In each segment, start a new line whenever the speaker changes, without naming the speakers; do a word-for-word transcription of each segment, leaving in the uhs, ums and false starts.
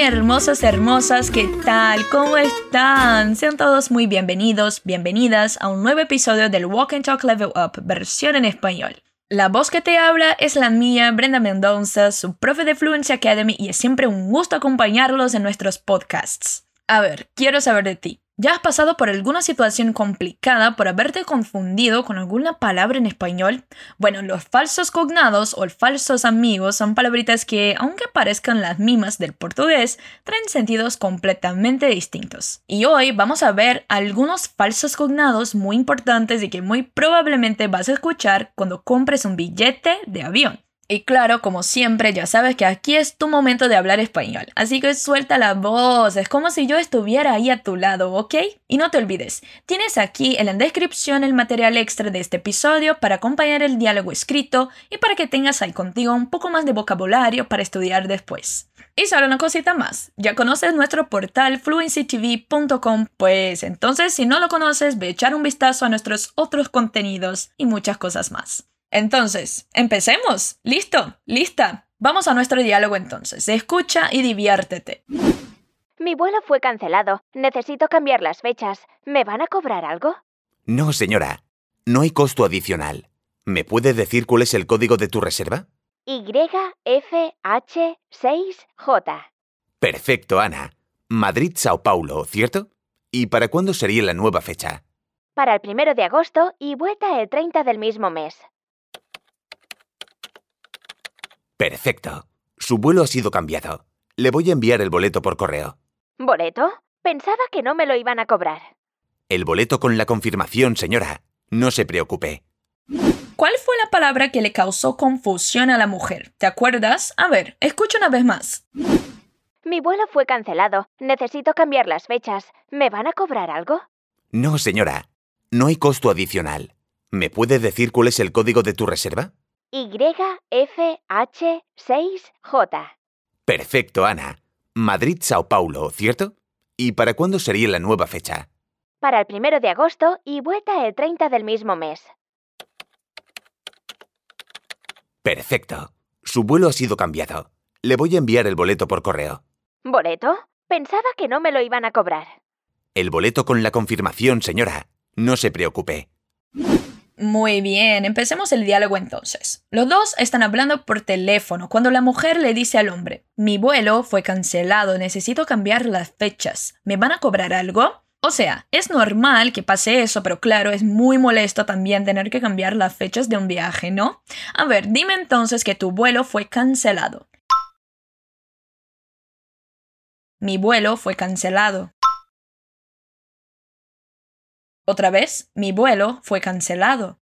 hermosos, hermosas, ¿qué tal? ¿Cómo están? Sean todos muy bienvenidos, bienvenidas a un nuevo episodio del Walk and Talk Level Up, versión en español. La voz que te habla es la mía, Brenda Mendoza, su profe de Fluency Academy, y es siempre un gusto acompañarlos en nuestros podcasts. A ver, quiero saber de ti. ¿Ya has pasado por alguna situación complicada por haberte confundido con alguna palabra en español? Bueno, los falsos cognados o falsos amigos son palabritas que, aunque parezcan las mismas del portugués, traen sentidos completamente distintos. Y hoy vamos a ver algunos falsos cognados muy importantes y que muy probablemente vas a escuchar cuando compres un billete de avión. Y claro, como siempre, ya sabes que aquí es tu momento de hablar español, así que suelta la voz, es como si yo estuviera ahí a tu lado, ¿ok? Y no te olvides, tienes aquí en la descripción el material extra de este episodio para acompañar el diálogo escrito y para que tengas ahí contigo un poco más de vocabulario para estudiar después. Y solo una cosita más, ¿ya conoces nuestro portal fluency t v punto com? Pues entonces, si no lo conoces, ve a echar un vistazo a nuestros otros contenidos y muchas cosas más. Entonces, empecemos. ¿Listo? ¿Lista? Vamos a nuestro diálogo entonces. Escucha y diviértete.
Mi vuelo fue cancelado. Necesito cambiar las fechas. ¿Me van a cobrar algo?
No, señora. No hay costo adicional. ¿Me puede decir cuál es el código de tu reserva?
Y F H seis J.
Perfecto, Ana. Madrid-Sao Paulo, ¿cierto? ¿Y para cuándo sería la nueva fecha?
Para el primero de agosto y vuelta el treinta del mismo mes.
Perfecto. Su vuelo ha sido cambiado. Le voy a enviar el boleto por correo.
¿Boleto? Pensaba que no me lo iban a cobrar.
El boleto con la confirmación, señora. No se preocupe.
¿Cuál fue la palabra que le causó confusión a la mujer? ¿Te acuerdas? A ver, escucha una vez más.
Mi vuelo fue cancelado. Necesito cambiar las fechas. ¿Me van a cobrar algo?
No, señora. No hay costo adicional. ¿Me puede decir cuál es el código de tu reserva?
Y F H seis J.
Perfecto, Ana. Madrid-Sao Paulo, ¿cierto? ¿Y para cuándo sería la nueva fecha?
Para el primero de agosto y vuelta el treinta del mismo mes.
Perfecto. Su vuelo ha sido cambiado. Le voy a enviar el boleto por correo.
¿Boleto? Pensaba que no me lo iban a cobrar.
El boleto con la confirmación, señora. No se preocupe.
Muy bien, empecemos el diálogo entonces. Los dos están hablando por teléfono cuando la mujer le dice al hombre: mi vuelo fue cancelado, necesito cambiar las fechas. ¿Me van a cobrar algo? O sea, es normal que pase eso, pero claro, es muy molesto también tener que cambiar las fechas de un viaje, ¿no? A ver, dime entonces que tu vuelo fue cancelado. Mi vuelo fue cancelado. Otra vez, mi vuelo fue cancelado.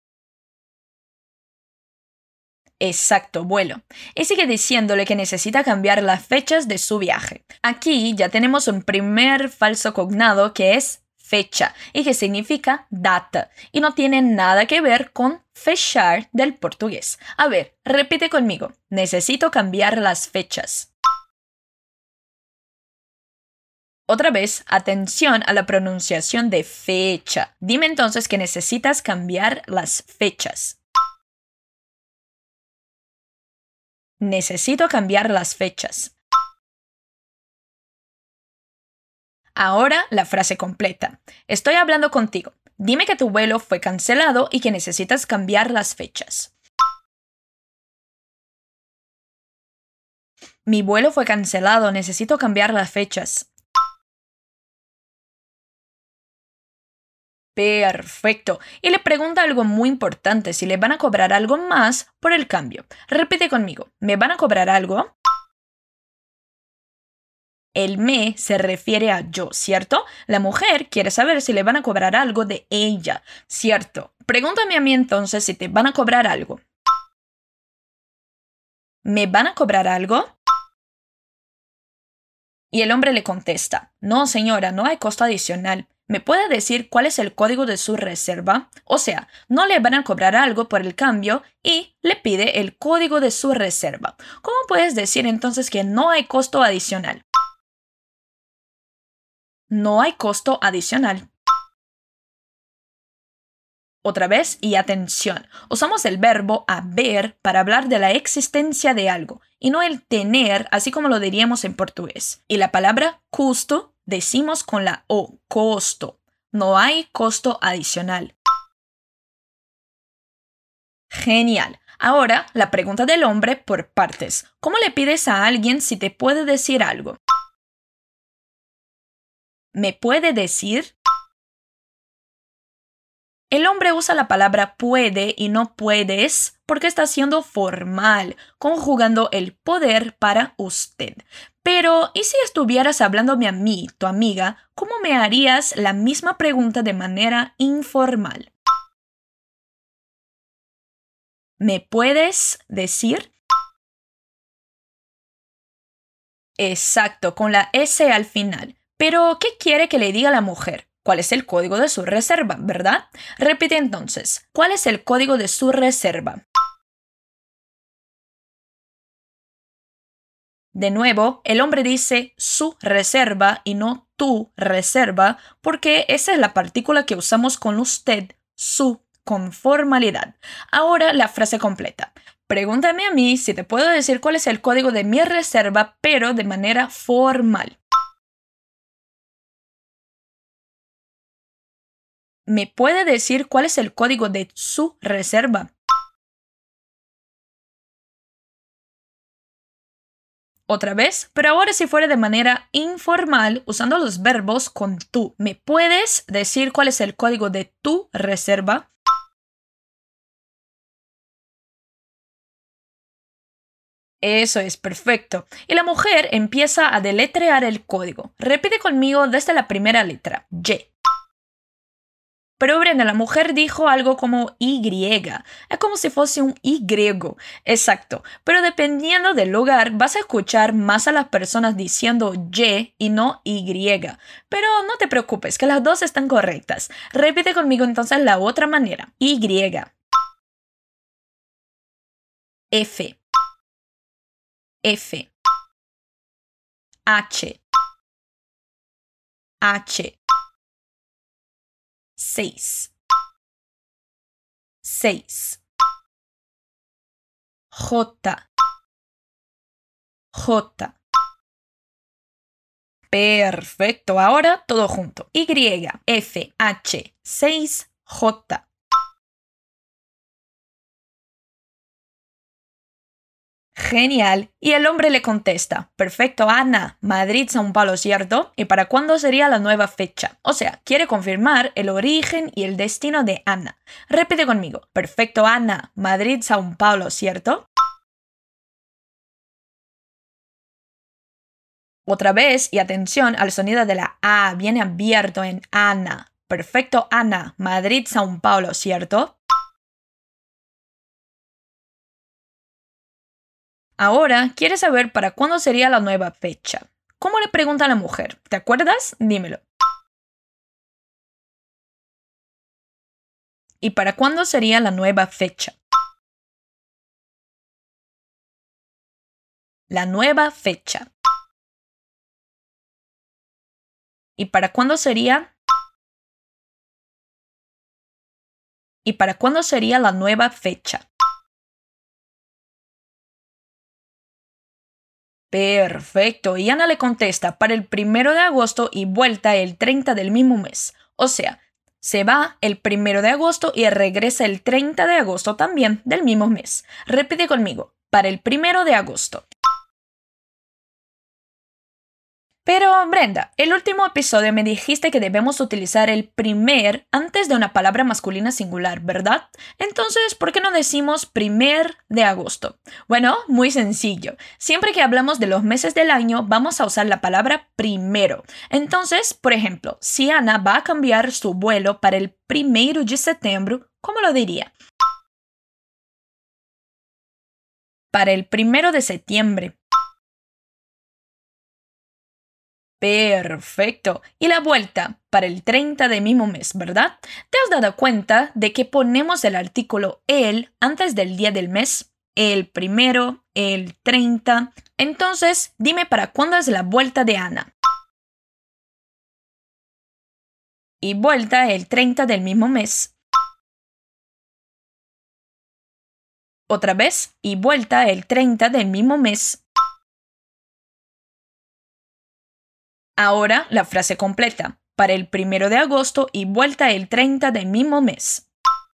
Exacto, vuelo. Y sigue diciéndole que necesita cambiar las fechas de su viaje. Aquí ya tenemos un primer falso cognado que es fecha y que significa data y no tiene nada que ver con fechar del portugués. A ver, repite conmigo. Necesito cambiar las fechas. Otra vez, atención a la pronunciación de fecha. Dime entonces que necesitas cambiar las fechas. Necesito cambiar las fechas. Ahora la frase completa. Estoy hablando contigo. Dime que tu vuelo fue cancelado y que necesitas cambiar las fechas. Mi vuelo fue cancelado. Necesito cambiar las fechas. Perfecto. Y le pregunta algo muy importante, si le van a cobrar algo más por el cambio. Repite conmigo. ¿Me van a cobrar algo? El me se refiere a yo, ¿cierto? La mujer quiere saber si le van a cobrar algo de ella, ¿cierto? Pregúntame a mí entonces si te van a cobrar algo. ¿Me van a cobrar algo? Y el hombre le contesta: no, señora, no hay costo adicional. ¿Me puede decir cuál es el código de su reserva? O sea, no le van a cobrar algo por el cambio y le pide el código de su reserva. ¿Cómo puedes decir entonces que no hay costo adicional? No hay costo adicional. Otra vez, y atención, usamos el verbo haber para hablar de la existencia de algo y no el tener, así como lo diríamos en portugués. Y la palabra custo decimos con la O, costo. No hay costo adicional. Genial. Ahora, la pregunta del hombre por partes. ¿Cómo le pides a alguien si te puede decir algo? ¿Me puede decir? El hombre usa la palabra puede y no puedes porque está siendo formal, conjugando el poder para usted. Pero, ¿y si estuvieras hablándome a mí, tu amiga, cómo me harías la misma pregunta de manera informal? ¿Me puedes decir? Exacto, con la S al final. Pero, ¿qué quiere que le diga la mujer? ¿Cuál es el código de su reserva, verdad? Repite entonces, ¿cuál es el código de su reserva? De nuevo, el hombre dice su reserva y no tu reserva, porque esa es la partícula que usamos con usted, su, con formalidad. Ahora la frase completa. Pregúntame a mí si te puedo decir cuál es el código de mi reserva, pero de manera formal. ¿Me puede decir cuál es el código de su reserva? Otra vez, pero ahora si fuera de manera informal, usando los verbos con tú. ¿Me puedes decir cuál es el código de tu reserva? Eso es perfecto. Y la mujer empieza a deletrear el código. Repite conmigo desde la primera letra, Y. Pero Brenda, la mujer dijo algo como Y. Es como si fuese un Y. Exacto. Pero dependiendo del lugar, vas a escuchar más a las personas diciendo Y y no Y. Pero no te preocupes, que las dos están correctas. Repite conmigo entonces la otra manera. Y. F. F. H. H. Seis. Seis. J. J. Perfecto. Ahora todo junto. Y, F, H, seis, J. Genial. Y el hombre le contesta, perfecto, Ana, Madrid, São Paulo, ¿cierto? ¿Y para cuándo sería la nueva fecha? O sea, quiere confirmar el origen y el destino de Ana. Repite conmigo, perfecto, Ana, Madrid, São Paulo, ¿cierto? Otra vez, y atención al sonido de la A, viene abierto en Ana. Perfecto, Ana, Madrid, São Paulo, ¿cierto? Ahora, quiere saber para cuándo sería la nueva fecha. ¿Cómo le pregunta a la mujer? ¿Te acuerdas? Dímelo. ¿Y para cuándo sería la nueva fecha? La nueva fecha. ¿Y para cuándo sería? ¿Y para cuándo sería la nueva fecha? Perfecto. Y Ana le contesta para el primero de agosto y vuelta el treinta del mismo mes. O sea, se va el primero de agosto y regresa el treinta de agosto también del mismo mes. Repite conmigo. Para el primero de agosto. Pero, Brenda, el último episodio me dijiste que debemos utilizar el primer antes de una palabra masculina singular, ¿verdad? Entonces, ¿por qué no decimos primer de agosto? Bueno, muy sencillo. Siempre que hablamos de los meses del año, vamos a usar la palabra primero. Entonces, por ejemplo, si Ana va a cambiar su vuelo para el primero de septiembre, ¿cómo lo diría? Para el primero de septiembre. Perfecto. Y la vuelta para el treinta del mismo mes, ¿verdad? ¿Te has dado cuenta de que ponemos el artículo el antes del día del mes? El primero, el treinta. Entonces, dime para cuándo es la vuelta de Ana. Y vuelta el treinta del mismo mes. Otra vez, y vuelta el treinta del mismo mes. Ahora la frase completa. Para el primero de agosto y vuelta el treinta del mismo mes.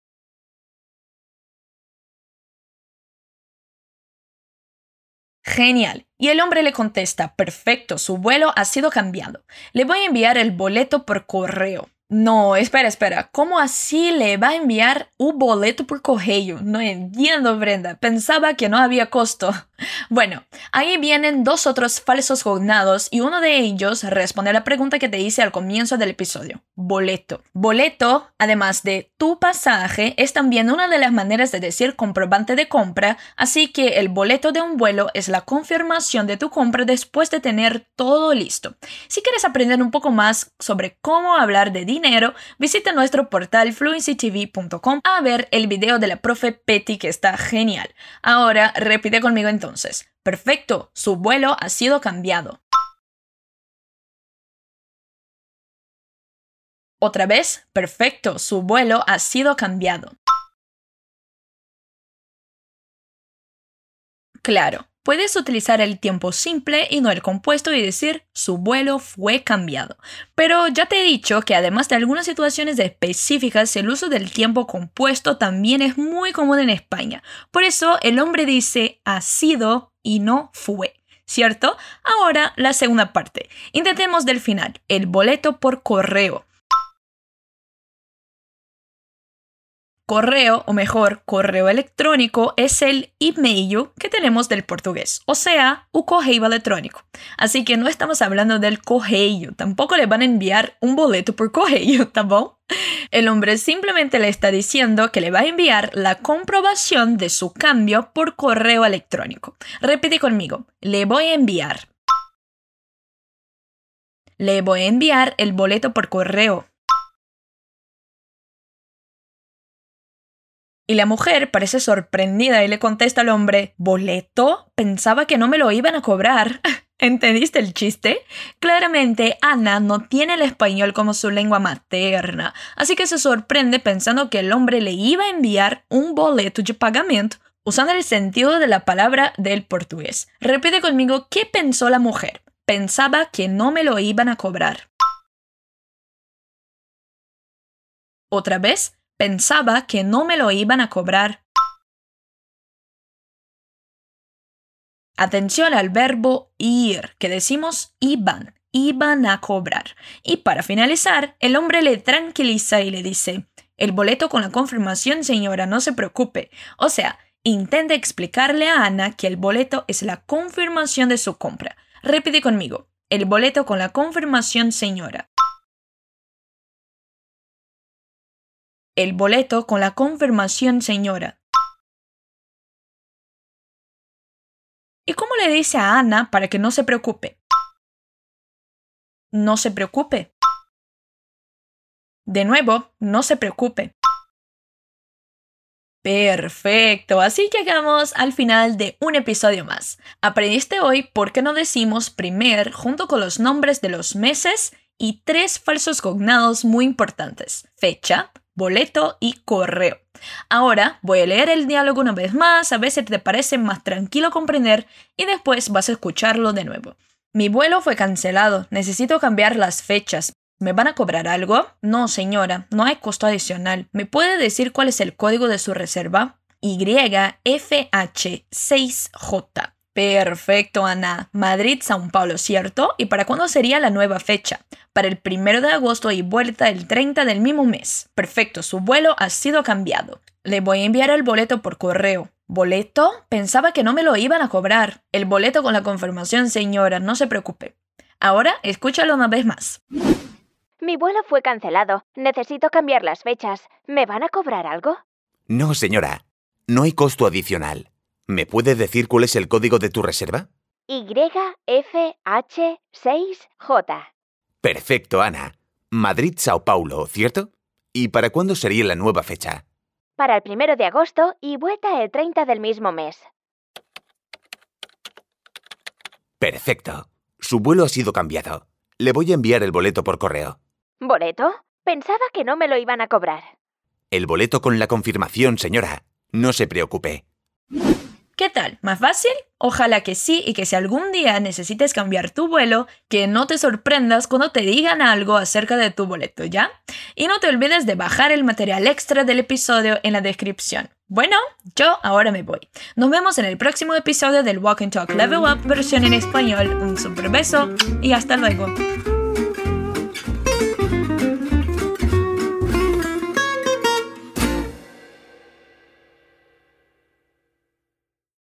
Genial. Y el hombre le contesta, perfecto, su vuelo ha sido cambiado. Le voy a enviar el boleto por correo. No, espera, espera. ¿Cómo así le va a enviar un boleto por correo? No entiendo, Brenda. Pensaba que no había costo. Bueno, ahí vienen dos otros falsos cognados y uno de ellos responde a la pregunta que te hice al comienzo del episodio. Boleto. Boleto, además de tu pasaje, es también una de las maneras de decir comprobante de compra, así que el boleto de un vuelo es la confirmación de tu compra después de tener todo listo. Si quieres aprender un poco más sobre cómo hablar de dinero, visita nuestro portal fluency t v punto com a ver el video de la profe Petty que está genial. Ahora repite conmigo entonces. Perfecto, su vuelo ha sido cambiado. Otra vez, perfecto, su vuelo ha sido cambiado. Claro, puedes utilizar el tiempo simple y no el compuesto y decir su vuelo fue cambiado. Pero ya te he dicho que además de algunas situaciones específicas, el uso del tiempo compuesto también es muy común en España. Por eso el hombre dice ha sido y no fue. ¿Cierto? Ahora la segunda parte. Intentemos del final. El boleto por correo. Correo, o mejor, correo electrónico, es el e-mail que tenemos del portugués, o sea, un correo electrónico. Así que no estamos hablando del correo, tampoco le van a enviar un boleto por correo, ¿tá bom? El hombre simplemente le está diciendo que le va a enviar la comprobación de su cambio por correo electrónico. Repite conmigo, le voy a enviar. Le voy a enviar el boleto por correo. Y la mujer parece sorprendida y le contesta al hombre, ¿boleto? Pensaba que no me lo iban a cobrar. ¿Entendiste el chiste? Claramente, Ana no tiene el español como su lengua materna, así que se sorprende pensando que el hombre le iba a enviar un boleto de pagamento usando el sentido de la palabra del portugués. Repite conmigo, ¿qué pensó la mujer? Pensaba que no me lo iban a cobrar. Otra vez. Pensaba que no me lo iban a cobrar. Atención al verbo ir, que decimos iban, iban a cobrar. Y para finalizar, el hombre le tranquiliza y le dice, el boleto con la confirmación, señora, no se preocupe. O sea, intenta explicarle a Ana que el boleto es la confirmación de su compra. Repite conmigo, el boleto con la confirmación, señora. El boleto con la confirmación, señora. ¿Y cómo le dice a Ana para que no se preocupe? No se preocupe. De nuevo, no se preocupe. Perfecto, así llegamos al final de un episodio más. Aprendiste hoy por qué no decimos primer junto con los nombres de los meses y tres falsos cognados muy importantes. Fecha, boleto y correo. Ahora voy a leer el diálogo una vez más, a ver si te parece más tranquilo comprender y después vas a escucharlo de nuevo. Mi vuelo fue cancelado, necesito cambiar las fechas. ¿Me van a cobrar algo? No, señora, no hay costo adicional. ¿Me puede decir cuál es el código de su reserva? Y F H seis J. Perfecto, Ana. Madrid, São Paulo, ¿cierto? ¿Y para cuándo sería la nueva fecha? Para el primero de agosto y vuelta el treinta del mismo mes. Perfecto, su vuelo ha sido cambiado. Le voy a enviar el boleto por correo. ¿Boleto? Pensaba que no me lo iban a cobrar. El boleto con la confirmación, señora, no se preocupe. Ahora, escúchalo una vez más.
Mi vuelo fue cancelado. Necesito cambiar las fechas. ¿Me van a cobrar algo?
No, señora. No hay costo adicional. ¿Me puede decir cuál es el código de tu reserva?
Y F H seis J.
Perfecto, Ana. Madrid, São Paulo, ¿cierto? ¿Y para cuándo sería la nueva fecha?
Para el primero de agosto y vuelta el treinta del mismo mes.
Perfecto. Su vuelo ha sido cambiado. Le voy a enviar el boleto por correo.
¿Boleto? Pensaba que no me lo iban a cobrar.
El boleto con la confirmación, señora. No se preocupe.
¿Qué tal? ¿Más fácil? Ojalá que sí, y que si algún día necesites cambiar tu vuelo, que no te sorprendas cuando te digan algo acerca de tu boleto, ¿ya? Y no te olvides de bajar el material extra del episodio en la descripción. Bueno, yo ahora me voy. Nos vemos en el próximo episodio del Walk and Talk Level Up versión en español. Un super beso y hasta luego.